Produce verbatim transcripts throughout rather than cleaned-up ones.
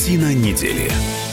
Картина недели.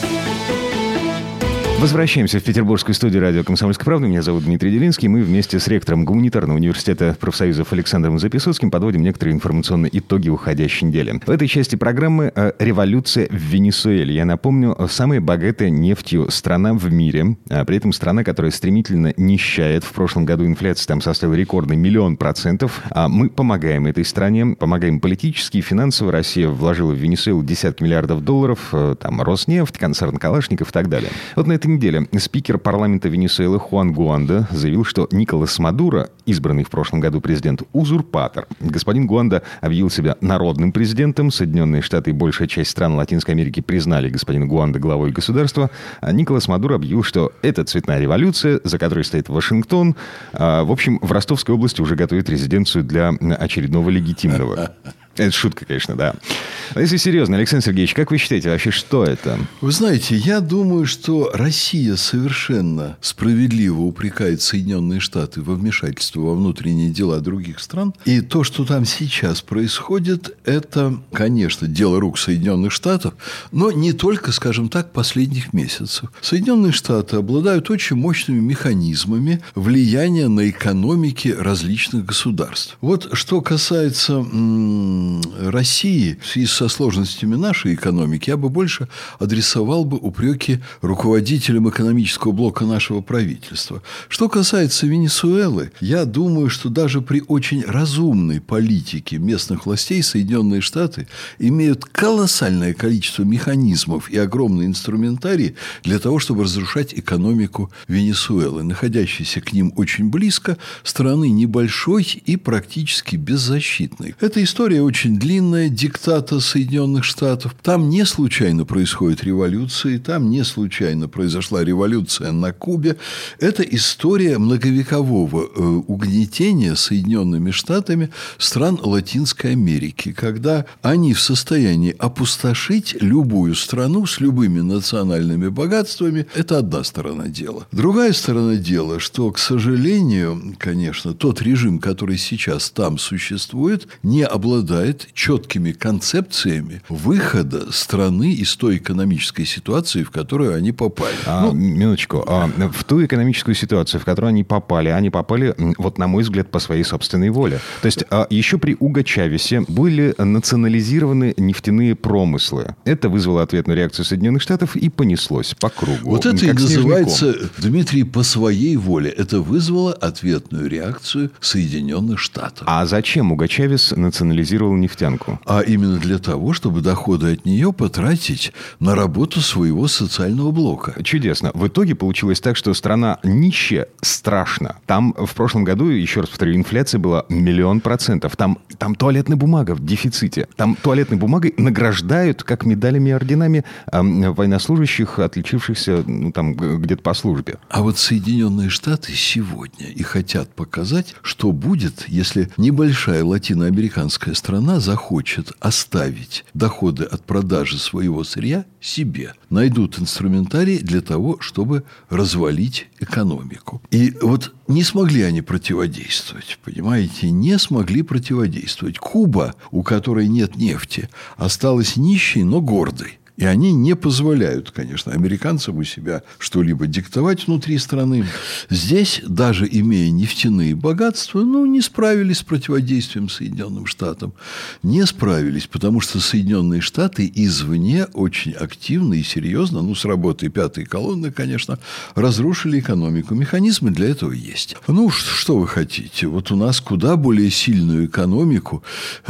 Возвращаемся в петербургскую студию радио «Комсомольская правда». Меня зовут Дмитрий Делинский. Мы вместе с ректором Гуманитарного университета профсоюзов Александром Записоцким подводим некоторые информационные итоги уходящей недели. В этой части программы «Революция в Венесуэле». Я напомню, самая богатая нефтью страна в мире, а при этом страна, которая стремительно нищает. В прошлом году инфляция там составила рекордный миллион процентов. А мы помогаем этой стране, помогаем политически и финансово. Россия вложила в Венесуэлу десятки миллиардов долларов, там Роснефть, концерн Калашников и так далее. Вот на этой неделе спикер парламента Венесуэлы Хуан Гуайдо заявил, что Николас Мадуро, избранный в прошлом году президент, узурпатор. Господин Гуайдо объявил себя народным президентом. Соединенные Штаты и большая часть стран Латинской Америки признали господина Гуайдо главой государства. А Николас Мадуро объявил, что это цветная революция, за которой стоит Вашингтон. А, в общем, в Ростовской области уже готовят резиденцию для очередного легитимного. Это шутка, конечно, да. Но если серьезно, Александр Сергеевич, как вы считаете, вообще что это? Вы знаете, я думаю, что Россия совершенно справедливо упрекает Соединенные Штаты во вмешательство во внутренние дела других стран. И то, что там сейчас происходит, это, конечно, дело рук Соединенных Штатов, но не только, скажем так, последних месяцев. Соединенные Штаты обладают очень мощными механизмами влияния на экономики различных государств. Вот что касается м- России, в связи со сложностями нашей экономики, я бы больше адресовал бы упреки руководителям экономического блока нашего правительства. Что касается Венесуэлы, я думаю, что даже при очень разумной политике местных властей Соединенные Штаты имеют колоссальное количество механизмов и огромный инструментарий для того, чтобы разрушать экономику Венесуэлы, находящейся к ним очень близко, страны небольшой и практически беззащитной. Эта история очень длинная, диктата Соединенных Штатов. Там не случайно происходят революции, там не случайно произошла революция на Кубе. Это история многовекового угнетения Соединенными Штатами стран Латинской Америки, когда они в состоянии опустошить любую страну с любыми национальными богатствами. Это одна сторона дела. Другая сторона дела, что, к сожалению, конечно, тот режим, который сейчас там существует, не обладает четкими концепциями выхода страны из той экономической ситуации, в которую они попали. А, ну, минуточку. А, в ту экономическую ситуацию, в которую они попали, они попали, вот на мой взгляд, по своей собственной воле. То есть, а, еще при Уго Чавесе были национализированы нефтяные промыслы. Это вызвало ответную реакцию Соединенных Штатов и понеслось по кругу. Вот это и называется, Дмитрий, по своей воле. Это вызвало ответную реакцию Соединенных Штатов. А зачем Уго Чавес национализировал нефтянку? А именно для того, чтобы доходы от нее потратить на работу своего социального блока. Чудесно. В итоге получилось так, что страна нищая страшно. Там в прошлом году, еще раз повторю, инфляция была миллион процентов. Там, там туалетная бумага в дефиците. Там туалетной бумагой награждают, как медалями и орденами, э, военнослужащих, отличившихся ну, там, где-то по службе. А вот Соединенные Штаты сегодня и хотят показать, что будет, если небольшая латиноамериканская страна захочет оставить доходы от продажи своего сырья себе. Найдут инструментарий для того, чтобы развалить экономику. И вот не смогли они противодействовать, понимаете, не смогли противодействовать. Куба, у которой нет нефти, осталась нищей, но гордой. И они не позволяют, конечно, американцам у себя что-либо диктовать внутри страны. Здесь, даже имея нефтяные богатства, ну, не справились с противодействием Соединенным Штатам. Не справились, потому что Соединенные Штаты извне очень активно и серьезно, ну, с работой пятой колонны, конечно, разрушили экономику. Механизмы для этого есть. Ну, что вы хотите? Вот у нас куда более сильную экономику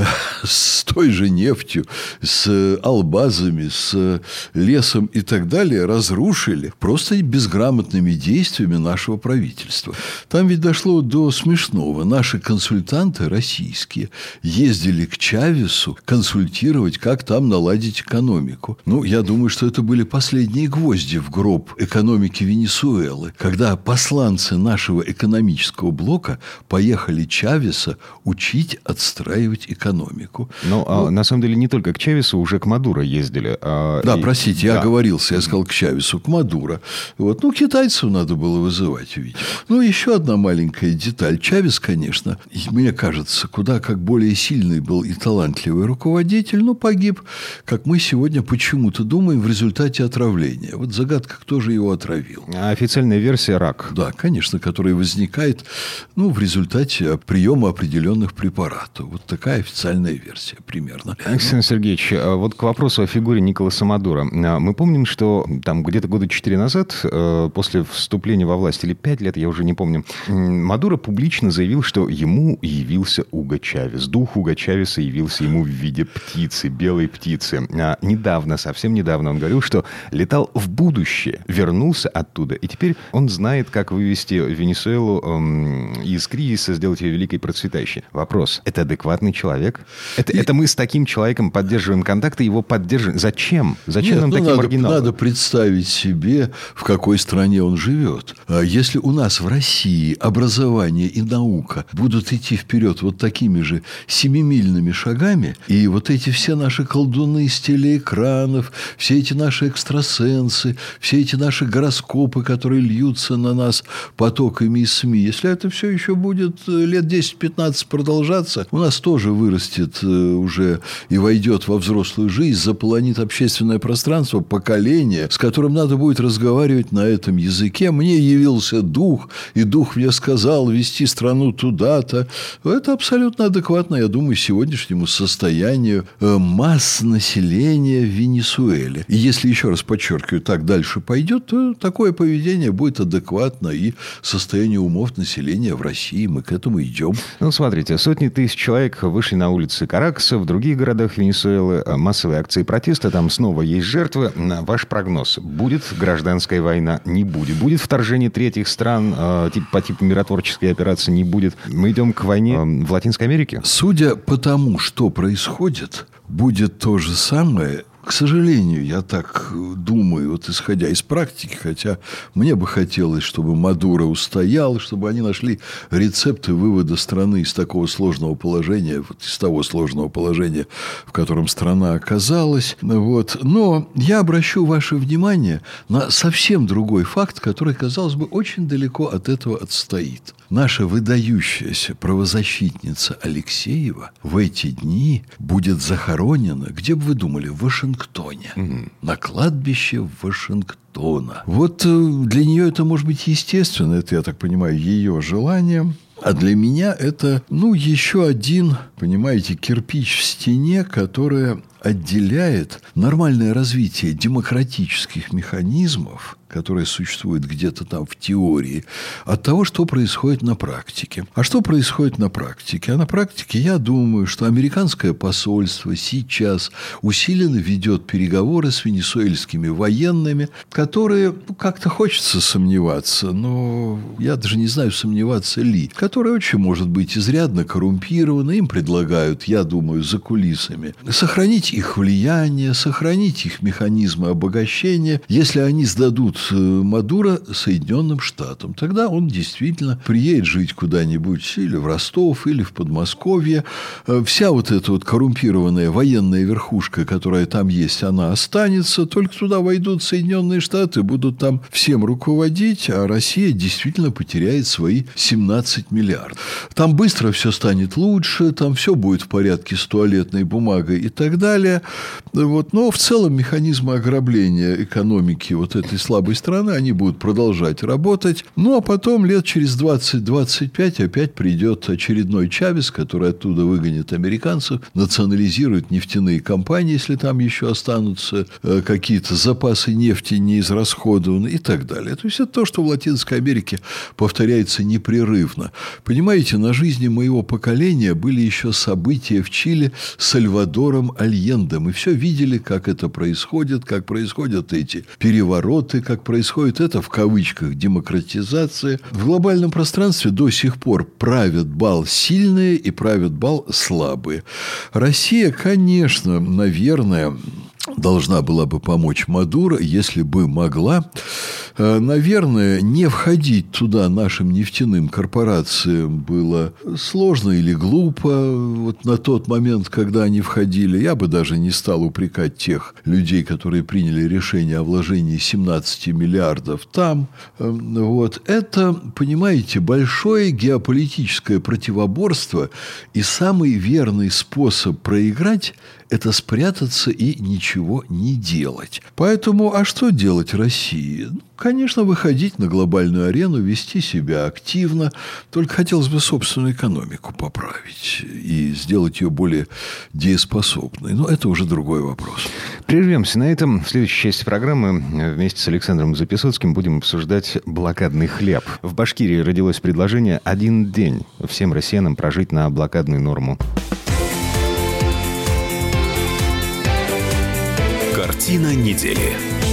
с той же нефтью, с албазами, с лесом и так далее разрушили просто безграмотными действиями нашего правительства. Там ведь дошло до смешного. Наши консультанты российские ездили к Чавесу консультировать, как там наладить экономику. Ну, я думаю, что это были последние гвозди в гроб экономики Венесуэлы, когда посланцы нашего экономического блока поехали Чавеса учить отстраивать экономику. Но, ну, а, на самом деле, не только к Чавесу, уже к Мадуро ездили. А, да, и, простите, да. я оговорился, я сказал к Чавесу, к Мадуро. Вот. Ну, китайцев надо было вызывать, видимо. Ну, еще одна маленькая деталь. Чавес, конечно, мне кажется, куда как более сильный был и талантливый руководитель, но погиб, как мы сегодня почему-то думаем, в результате отравления. Вот загадка, кто же его отравил. А официальная версия – рак. Да, конечно, который возникает ну, в результате приема определенных препаратов. Вот такая официальная версия примерно. Александр Сергеевич, вот к вопросу о фигуре Николаса Мадуро. Мы помним, что там где-то года четыре назад, после вступления во власть, или пять лет, я уже не помню, Мадуро публично заявил, что ему явился Уго Чавес. Дух Уго Чавеса явился ему в виде птицы, белой птицы. А недавно, совсем недавно он говорил, что летал в будущее, вернулся оттуда, и теперь он знает, как вывести Венесуэлу эм, из кризиса, сделать ее великой и процветающей. Вопрос. Это адекватный человек? Это, и... это мы с таким человеком поддерживаем контакты, его поддерживаем. Зачем? Зачем Нет, нам ну, такие надо, маргиналы? Надо представить себе, в какой стране он живет. Если у нас в России образование и наука будут идти вперед вот такими же семимильными шагами, и вот эти все наши колдуны с телеэкранов, все эти наши экстрасенсы, все эти наши гороскопы, которые льются на нас потоками из СМИ, если это все еще будет лет десять-пятнадцать продолжаться, у нас тоже вырастет уже и войдет во взрослую жизнь, заполонит общественное пространство поколение, с которым надо будет разговаривать на этом языке. Мне явился дух, и дух мне сказал вести страну туда-то. Это абсолютно адекватно, я думаю, сегодняшнему состоянию масс населения в Венесуэле. И если, еще раз подчеркиваю, так дальше пойдет, то такое поведение будет адекватно и состоянию умов населения в России. Мы к этому идем. Ну, смотрите, сотни тысяч человек вышли на улицы Каракаса, в других городах Венесуэлы, массовые акции протеста, там снова есть жертвы. Ваш прогноз: будет гражданская война? Не будет. Будет вторжение третьих стран э, типа, по типу миротворческой операции? Не будет. Мы идем к войне э, в Латинской Америке? Судя по тому, что происходит, будет то же самое. К сожалению, я так думаю, вот исходя из практики, хотя мне бы хотелось, чтобы Мадуро устоял, чтобы они нашли рецепты вывода страны из такого сложного положения, вот из того сложного положения, в котором страна оказалась. Вот. Но я обращу ваше внимание на совсем другой факт, который, казалось бы, очень далеко от этого отстоит. Наша выдающаяся правозащитница Алексеева в эти дни будет захоронена, где бы вы думали, в Вашингтоне, mm-hmm. на кладбище Вашингтона. Вот для нее это может быть естественно, это, я так понимаю, ее желание. А для меня это, ну, еще один, понимаете, кирпич в стене, которая отделяет нормальное развитие демократических механизмов, которые существуют где-то там в теории, от того, что происходит на практике. А что происходит на практике? А на практике, я думаю, что американское посольство сейчас усиленно ведет переговоры с венесуэльскими военными, которые, ну, как-то хочется сомневаться, но я даже не знаю, сомневаться ли, которые очень, может быть, изрядно коррумпированы, им предлагают, я думаю, за кулисами, сохранить их влияние, сохранить их механизмы обогащения, если они сдадут Мадуро Соединенным Штатам. Тогда он действительно приедет жить куда-нибудь или в Ростов, или в Подмосковье. Вся вот эта вот коррумпированная военная верхушка, которая там есть, она останется. Только туда войдут Соединенные Штаты, будут там всем руководить, а Россия действительно потеряет свои семнадцать миллиардов. Там быстро все станет лучше, там все будет в порядке с туалетной бумагой и так далее. Вот. Но в целом механизмы ограбления экономики вот этой слабой страны, они будут продолжать работать. Ну, а потом лет через двадцать-двадцать пять опять придет очередной Чавес, который оттуда выгонит американцев, национализирует нефтяные компании, если там еще останутся какие-то запасы нефти не израсходованы и так далее. То есть, это то, что в Латинской Америке повторяется непрерывно. Понимаете, на жизни моего поколения были еще события в Чили с Сальвадором Альенде. Мы все видели, как это происходит, как происходят эти перевороты, как происходит это, в кавычках, демократизация. В глобальном пространстве до сих пор правят бал сильные и правят бал слабые. Россия, конечно, наверное, должна была бы помочь Мадуро, если бы могла. Наверное, не входить туда нашим нефтяным корпорациям было сложно или глупо. Вот на тот момент, когда они входили, я бы даже не стал упрекать тех людей, которые приняли решение о вложении семнадцати миллиардов там. Вот. Это, понимаете, большое геополитическое противоборство, и самый верный способ проиграть – это спрятаться и ничего не делать. Поэтому, а что делать России? Ну, конечно, выходить на глобальную арену, вести себя активно. Только хотелось бы собственную экономику поправить и сделать ее более дееспособной. Но это уже другой вопрос. Прервемся на этом. В следующей части программы вместе с Александром Записоцким будем обсуждать блокадный хлеб. В Башкирии родилось предложение один день всем россиянам прожить на блокадную норму. Картина недели.